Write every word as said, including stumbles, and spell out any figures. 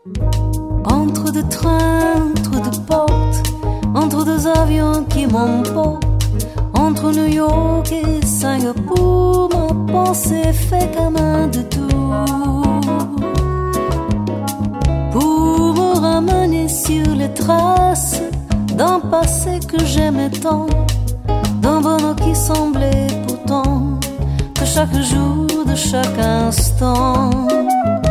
Entre deux trains, entre deux portes, entre deux avions qui m'emportent, entre New York et Singapour, ma pensée fait comme un détour pour me ramener sur les traces d'un passé que j'aimais tant, d'un bonheur qui semblait pourtant de chaque jour, de chaque instant.